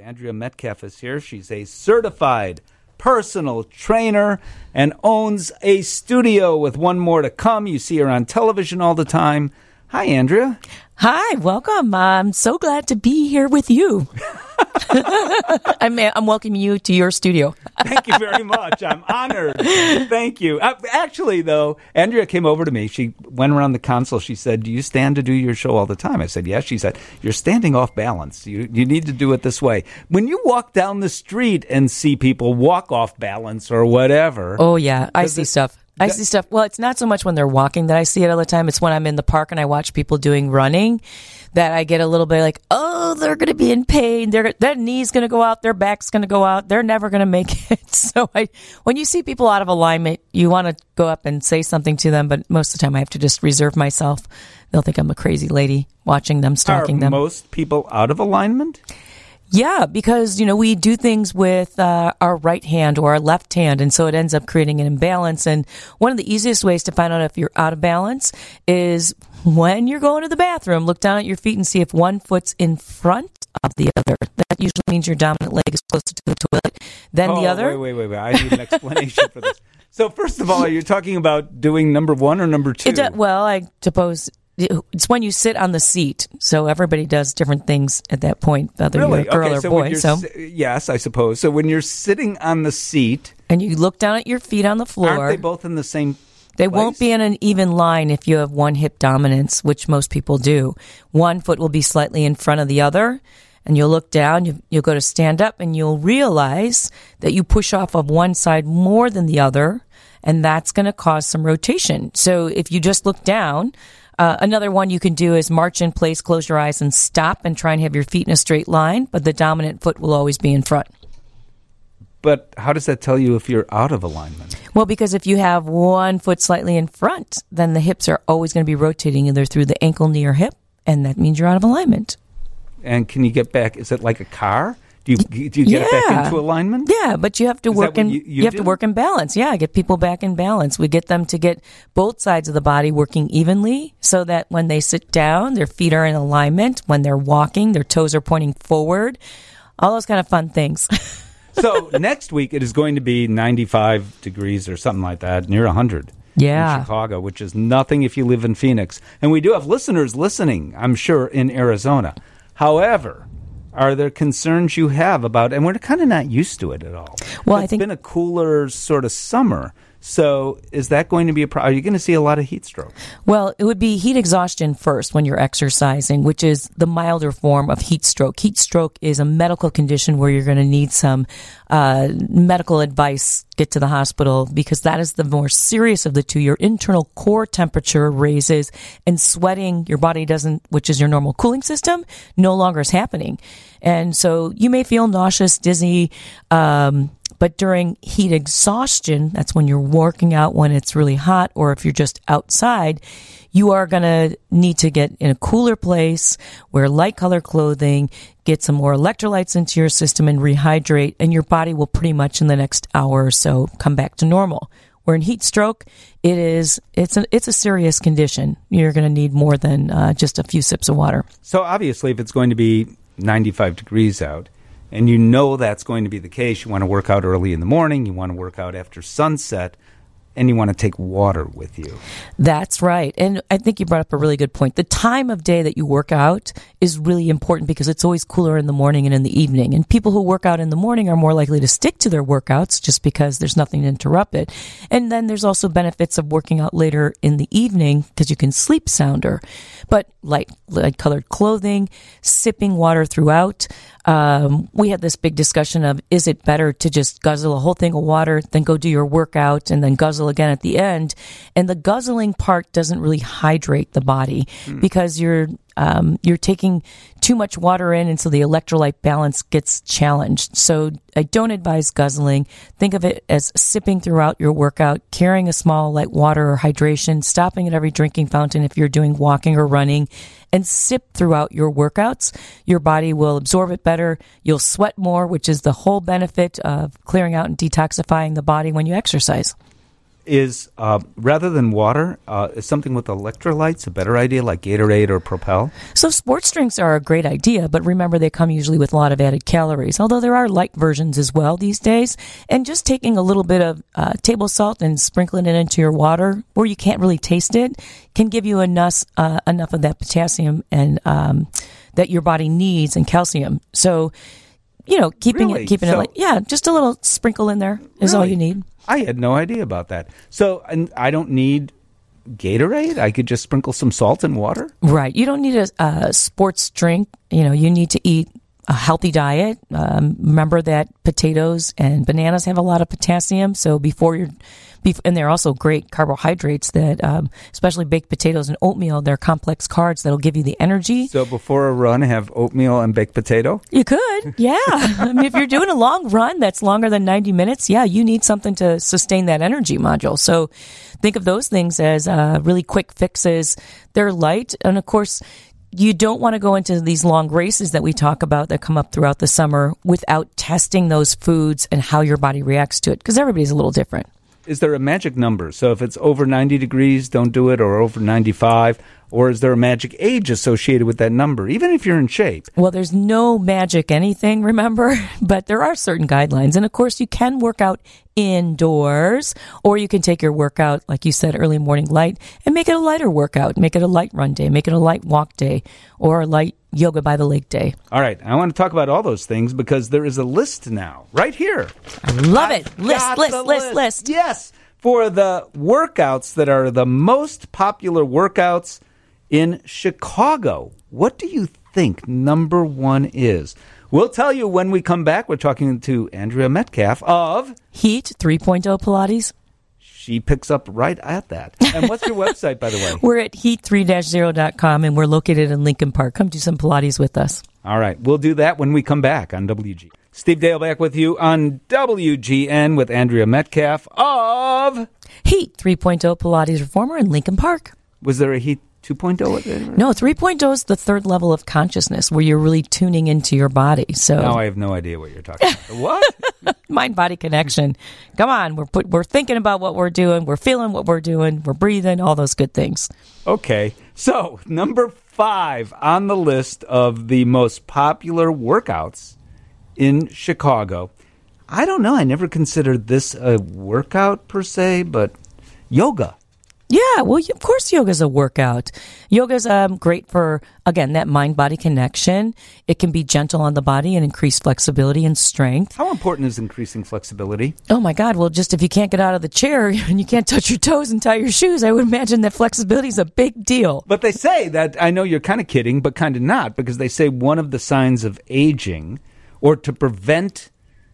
Andrea Metcalf is here. She's a certified personal trainer and owns a studio with one more to come. You see her on television all the time. Hi, Andrea. Hi, welcome. I'm so glad to be here with you. I'm welcoming you to your studio. Thank you very much. I'm honored. Thank you. Actually, though, Andrea came over to me. She went around the console. She said, "Do you stand to do your show all the time?" I said, "Yes." She said, "You're standing off balance. You need to do it this way." When you walk down the street and see people walk off balance or whatever. Oh, yeah. I see stuff. Well, it's not so much when they're walking that I see it all the time. It's when I'm in the park and I watch people doing running that I get a little bit like, oh, they're going to be in pain. Their knee's going to go out. Their back's going to go out. They're never going to make it. So when you see people out of alignment, you want to go up and say something to them. But most of the time I have to just reserve myself. They'll think I'm a crazy lady watching them, stalking them. Are most people out of alignment? Yeah, because, we do things with our right hand or our left hand, and so it ends up creating an imbalance. And one of the easiest ways to find out if you're out of balance is when you're going to the bathroom, look down at your feet and see if one foot's in front of the other. That usually means your dominant leg is closer to the toilet than the other. Wait. I need an explanation for this. So first of all, are you talking about doing number one or number two? Well, I suppose it's when you sit on the seat. So everybody does different things at that point, whether you're a girl or boy. Yes, I suppose. So when you're sitting on the seat, and you look down at your feet on the floor, aren't they both in the same They place? Won't be in an even line if you have one hip dominance, which most people do. One foot will be slightly in front of the other, and you'll look down, you'll go to stand up, and you'll realize that you push off of one side more than the other, and that's going to cause some rotation. So if you just look down, another one you can do is march in place, close your eyes, and stop and try and have your feet in a straight line, but the dominant foot will always be in front. But how does that tell you if you're out of alignment? Well, because if you have one foot slightly in front, then the hips are always going to be rotating either through the ankle, knee, or hip, and that means you're out of alignment. And can you get back? Is it like a car? Do you get it back into alignment? Yeah, but you have to work in you have to work in balance. Yeah, get people back in balance. We get them to get both sides of the body working evenly so that when they sit down, their feet are in alignment. When they're walking, their toes are pointing forward. All those kind of fun things. So next week it is going to be 95 degrees or something like that, near 100 in Chicago, which is nothing if you live in Phoenix. And we do have listeners listening, I'm sure, in Arizona. However, are there concerns you have about, and we're kind of not used to it at all. Well, it's been a cooler sort of summer. So is that going to be a problem? Are you going to see a lot of heat stroke? Well, it would be heat exhaustion first when you're exercising, which is the milder form of heat stroke. Heat stroke is a medical condition where you're going to need some medical advice, get to the hospital, because that is the more serious of the two. Your internal core temperature raises and sweating, your body doesn't, which is your normal cooling system, no longer is happening. And so you may feel nauseous, dizzy, but during heat exhaustion, that's when you're working out when it's really hot, or if you're just outside, you are going to need to get in a cooler place, wear light color clothing, get some more electrolytes into your system and rehydrate, and your body will pretty much in the next hour or so come back to normal. Where in heat stroke, it's a serious condition. You're going to need more than just a few sips of water. So obviously, if it's going to be 95 degrees out, and you know that's going to be the case, you want to work out early in the morning, you want to work out after sunset, and you want to take water with you. That's right. And I think you brought up a really good point. The time of day that you work out is really important because it's always cooler in the morning and in the evening. And people who work out in the morning are more likely to stick to their workouts just because there's nothing to interrupt it. And then there's also benefits of working out later in the evening because you can sleep sounder. But light colored clothing, sipping water throughout. We had this big discussion of, is it better to just guzzle a whole thing of water, then go do your workout, and then guzzle again at the end? And the guzzling part doesn't really hydrate the body because you're taking too much water in, and so the electrolyte balance gets challenged. So I don't advise guzzling. Think of it as sipping throughout your workout, carrying a small light water or hydration, stopping at every drinking fountain if you're doing walking or running, and sip throughout your workouts. Your body will absorb it better. You'll sweat more, which is the whole benefit of clearing out and detoxifying the body when you exercise. is rather than water, is something with electrolytes a better idea, like Gatorade or Propel? So sports drinks are a great idea, but remember they come usually with a lot of added calories, although there are light versions as well these days. And just taking a little bit of table salt and sprinkling it into your water where you can't really taste it can give you enough of that potassium and that your body needs and calcium. So, keeping it like, just a little sprinkle in there is all you need. I had no idea about that. So, and I don't need Gatorade? I could just sprinkle some salt in water? Right. You don't need a sports drink. You need to eat a healthy diet. Remember that potatoes and bananas have a lot of potassium. So and they're also great carbohydrates that, especially baked potatoes and oatmeal, they're complex carbs that'll give you the energy. So before a run, have oatmeal and baked potato? You could, yeah. I mean, if you're doing a long run that's longer than 90 minutes, you need something to sustain that energy module. So think of those things as really quick fixes. They're light. And of course, you don't want to go into these long races that we talk about that come up throughout the summer without testing those foods and how your body reacts to it, because everybody's a little different. Is there a magic number? So if it's over 90 degrees, don't do it, or over 95, or is there a magic age associated with that number, even if you're in shape? Well, there's no magic anything, remember? But there are certain guidelines. And of course, you can work out indoors, or you can take your workout, like you said, early morning light, and make it a lighter workout. Make it a light run day, make it a light walk day, or a light yoga by the lake day. All right. I want to talk about all those things because there is a list now, right here. I love it. List. Yes. For the workouts that are the most popular workouts in Chicago. What do you think number one is? We'll tell you when we come back. We're talking to Andrea Metcalf of Heat 3.0 Pilates. She picks up right at that. And what's your website, by the way? We're at heat3-0.com, and we're located in Lincoln Park. Come do some Pilates with us. All right. We'll do that when we come back on WG. Steve Dale back with you on WGN with Andrea Metcalf of Heat 3.0 Pilates Reformer in Lincoln Park. Was there a Heat 2.0? No, 3.0 is the third level of consciousness where you're really tuning into your body. So now I have no idea what you're talking about. What? Mind-body connection. Come on, we're thinking about what we're doing. We're feeling what we're doing. We're breathing, all those good things. Okay. So, number 5 on the list of the most popular workouts in Chicago. I don't know. I never considered this a workout per se, but yoga. Yeah, well, of course yoga's a workout. Yoga's great for, again, that mind-body connection. It can be gentle on the body and increase flexibility and strength. How important is increasing flexibility? Oh, my God. Well, just if you can't get out of the chair and you can't touch your toes and tie your shoes, I would imagine that flexibility is a big deal. But they say that, I know you're kind of kidding, but kind of not, because they say one of the signs of aging or to prevent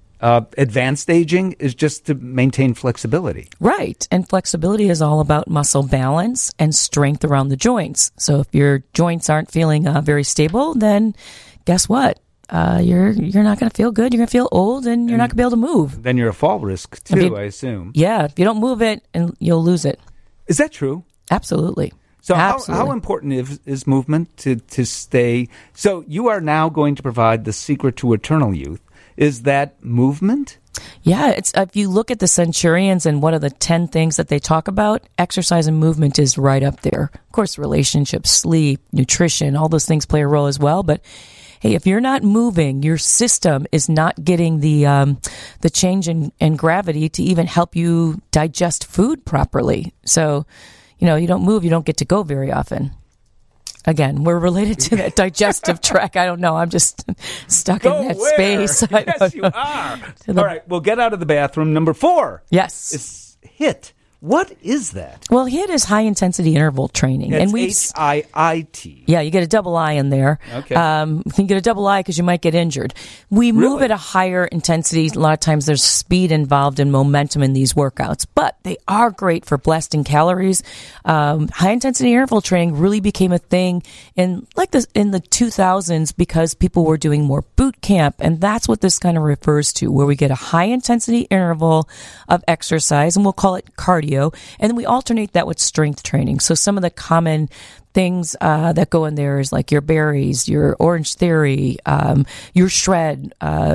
advanced aging is just to maintain flexibility. Right. And flexibility is all about muscle balance and strength around the joints. So if your joints aren't feeling very stable, then guess what? You're not going to feel good. You're going to feel old, and you're not going to be able to move. Then you're a fall risk, too, I assume. Yeah. If you don't move it, and you'll lose it. Is that true? Absolutely. So how important is movement to stay? So you are now going to provide the secret to eternal youth. Is that movement? Yeah, it's if you look at the centurions and what are the 10 things that they talk about, exercise and movement is right up there. Of course, relationships, sleep, nutrition, all those things play a role as well. But hey, if you're not moving, your system is not getting the change in gravity to even help you digest food properly. So, you don't move, you don't get to go very often. Again, we're related to that digestive tract. I don't know. I'm just stuck in that space. Yes, you are. All right. Well, get out of the bathroom. Number 4. Yes. It's HIIT. What is that? Well, HIIT is high intensity interval training. It's HIIT. Yeah, you get a double I in there. Okay. You get a double I because you might get injured. We move at a higher intensity. A lot of times there's speed involved and momentum in these workouts, but they are great for blasting calories. High intensity interval training really became a thing in the 2000s because people were doing more boot camp, and that's what this kind of refers to, where we get a high intensity interval of exercise, and we'll call it cardio. And then we alternate that with strength training. So some of the common things that go in there is like your berries, your Orange Theory, your Shred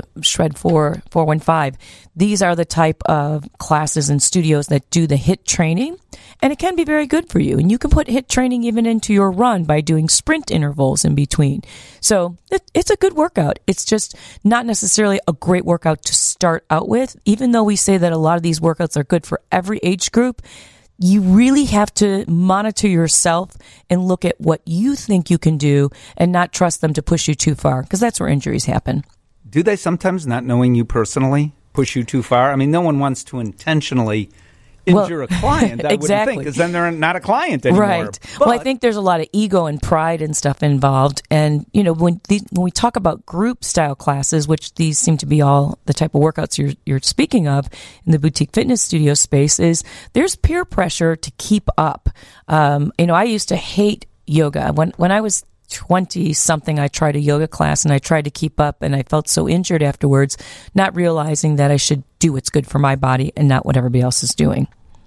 415. These are the type of classes and studios that do the HIIT training, and it can be very good for you. And you can put HIIT training even into your run by doing sprint intervals in between. So it's a good workout. It's just not necessarily a great workout to start out with, even though we say that a lot of these workouts are good for every age group. You really have to monitor yourself and look at what you think you can do and not trust them to push you too far, because that's where injuries happen. Do they sometimes, not knowing you personally, push you too far? I mean, no one wants to intentionally injure a client, I exactly. wouldn't think, because then they're not a client anymore. Right. Well, I think there's a lot of ego and pride and stuff involved. And, you know, when we talk about group style classes, which these seem to be all the type of workouts you're speaking of in the boutique fitness studio space, is there's peer pressure to keep up. You know, I used to hate yoga. When I was 20-something, I tried a yoga class and I tried to keep up, and I felt so injured afterwards, not realizing that I should do what's good for my body and not what everybody else is doing.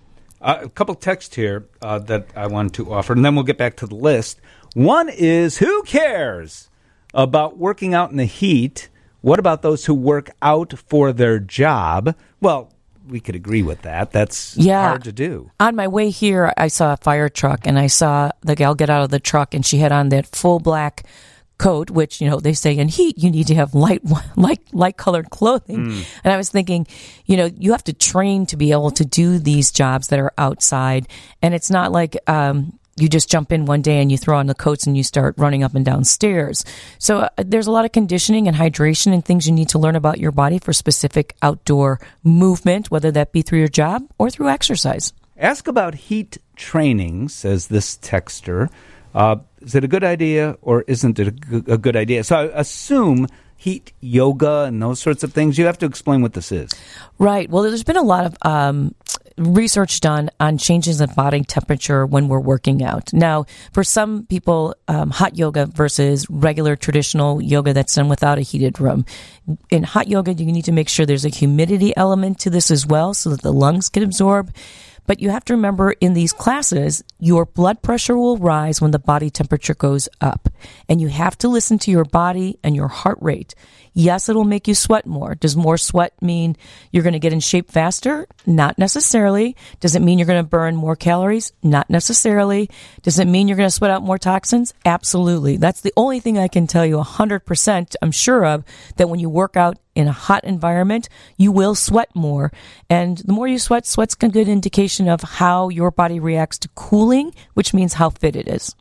A couple texts here that I want to offer, and then we'll get back to the list. One is, who cares about working out in the heat? What about those who work out for their job? Well, we could agree with that. That's hard to do. On my way here, I saw a fire truck, and I saw the gal get out of the truck, and she had on that full black coat, which, you know, they say in heat you need to have light colored clothing. And I was thinking, you know, you have to train to be able to do these jobs that are outside, and it's not like you just jump in one day and you throw on the coats and you start running up and down stairs. So there's a lot of conditioning and hydration and things you need to learn about your body for specific outdoor movement, whether that be through your job or through exercise. Ask about heat training, says this texter. Is it a good idea or isn't it a good idea? So I assume heat yoga and those sorts of things. You have to explain what this is. Right. Well, there's been a lot of research done on changes in body temperature when we're working out. Now, for some people, hot yoga versus regular traditional yoga that's done without a heated room. In hot yoga, you need to make sure there's a humidity element to this as well so that the lungs can absorb. But you have to remember, in these classes, your blood pressure will rise when the body temperature goes up. And you have to listen to your body and your heart rate. Yes, it'll make you sweat more. Does more sweat mean you're going to get in shape faster? Not necessarily. Does it mean you're going to burn more calories? Not necessarily. Does it mean you're going to sweat out more toxins? Absolutely. That's the only thing I can tell you 100% I'm sure of, that when you work out in a hot environment, you will sweat more. And the more you sweat, sweat's a good indication of how your body reacts to cooling, which means how fit it is.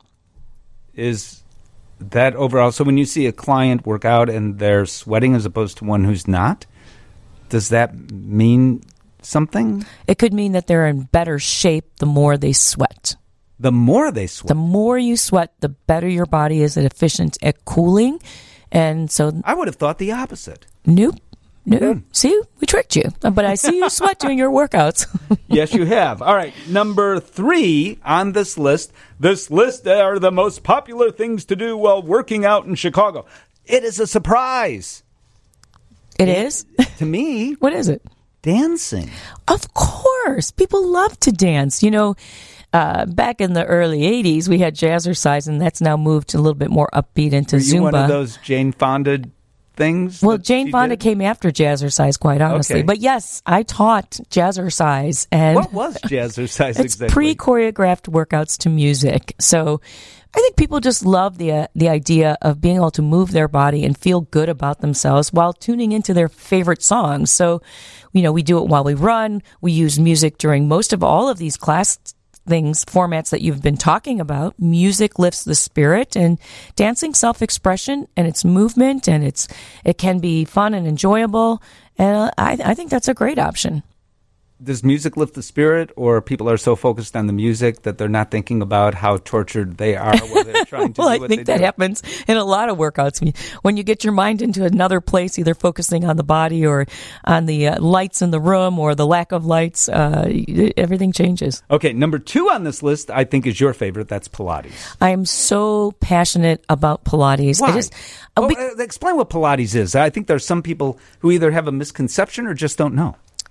Is that overall? So when you see a client work out and they're sweating as opposed to one who's not, does that mean something? It could mean that they're in better shape the more they sweat. The more they sweat? The more you sweat, the better your body is efficient at cooling. And so I would have thought the opposite. Nope. See, we tricked you. But I see you sweat during your workouts. Yes, you have. All right. Number 3 on this list. This list are the most popular things to do while working out in Chicago. It is a surprise. It is? To me. What is it? Dancing. Of course. People love to dance. You know, back in the early 80s, we had jazzercise, and that's now moved a little bit more upbeat into Zumba. Were you one of those Jane Fonda things? Well, Jane Fonda came after jazzercise, quite honestly. Okay. But yes, I taught jazzercise. And what was jazzercise exactly? It's pre-choreographed workouts to music. So I think people just love the idea of being able to move their body and feel good about themselves while tuning into their favorite songs. So, you know, we do it while we run. We use music during most of all of these formats that you've been talking about. Music lifts the spirit, and dancing self-expression, and it's movement, and it can be fun and enjoyable. And I think that's a great option. Does music lift the spirit, or people are so focused on the music that they're not thinking about how tortured they are while they're trying to do what they do? Well, I think that happens in a lot of workouts. When you get your mind into another place, either focusing on the body or on the lights in the room or the lack of lights, everything changes. Okay, number 2 on this list, I think, is your favorite. That's Pilates. I am so passionate about Pilates. Why? Explain what Pilates is. I think there's some people who either have a misconception or just don't know.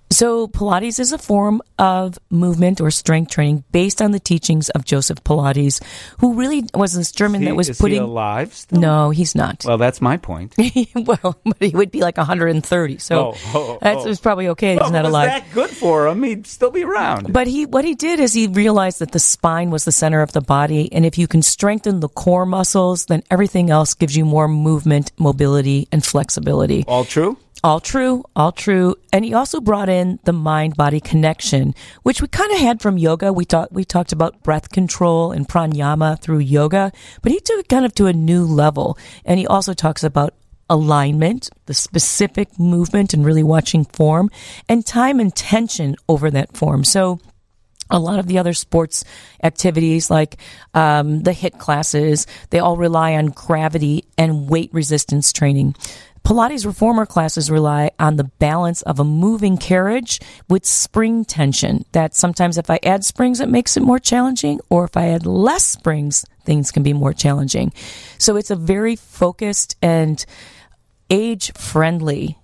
So Pilates is a form of movement or strength training based on the teachings of Joseph Pilates, who really was this German that was putting... Is he alive still? No, he's not. Well, that's my point. Well, but he would be like 130, so it's probably okay he's not alive. If it was that good for him, he'd still be around. But what he did is he realized that the spine was the center of the body, and if you can strengthen the core muscles, then everything else gives you more movement, mobility, and flexibility. All true? All true, all true. And he also brought in the mind-body connection, which we kind of had from yoga. We talked about breath control and pranayama through yoga, but he took it kind of to a new level. And he also talks about alignment, the specific movement and really watching form, and time and tension over that form. So a lot of the other sports activities like the HIIT classes, they all rely on gravity and weight resistance training. Pilates reformer classes rely on the balance of a moving carriage with spring tension. That sometimes if I add springs, it makes it more challenging, or if I add less springs, things can be more challenging. So it's a very focused and age-friendly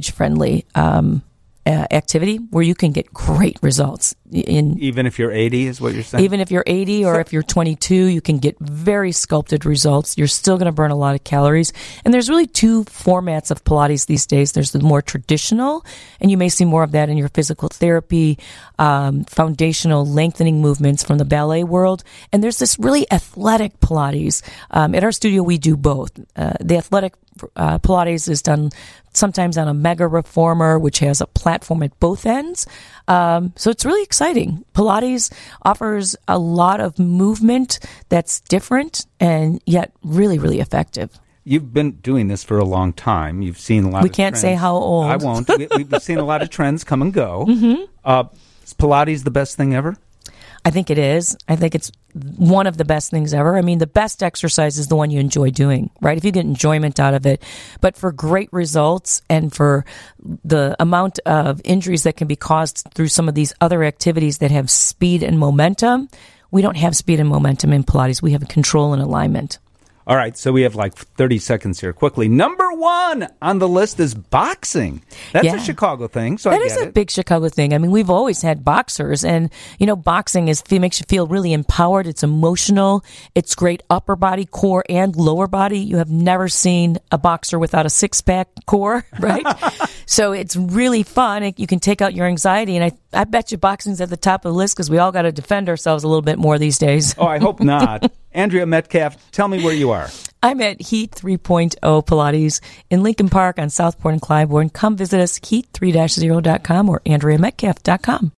activity where you can get great results. Even if you're 80 is what you're saying? Even if you're 80 or if you're 22, you can get very sculpted results. You're still going to burn a lot of calories. And there's really two formats of Pilates these days. There's the more traditional, and you may see more of that in your physical therapy, foundational lengthening movements from the ballet world. And there's this really athletic Pilates. At our studio, we do both. The athletic Pilates is done sometimes on a mega reformer, which has a platform at both ends. So it's really exciting. Pilates offers a lot of movement that's different and yet really, really effective. You've been doing this for a long time. You've seen a lot of trends. We can't say how old. I won't. We've seen a lot of trends come and go. Mm-hmm. Is Pilates the best thing ever? I think it is. I think it's one of the best things ever. I mean, the best exercise is the one you enjoy doing, right? If you get enjoyment out of it. But for great results and for the amount of injuries that can be caused through some of these other activities that have speed and momentum, we don't have speed and momentum in Pilates. We have control and alignment. All right, so we have like 30 seconds here. Quickly, number one on the list is boxing. That's a Chicago thing, so I get it. That is a big Chicago thing. I mean, we've always had boxers, and, you know, boxing makes you feel really empowered. It's emotional. It's great upper body, core, and lower body. You have never seen a boxer without a six-pack core, right? So it's really fun. You can take out your anxiety, and I bet you boxing's at the top of the list because we all got to defend ourselves a little bit more these days. Oh, I hope not. Andrea Metcalf, tell me where you are. I'm at Heat 3.0 Pilates in Lincoln Park on Southport and Clybourne. Come visit us, heat3-0.com or AndreaMetcalf.com.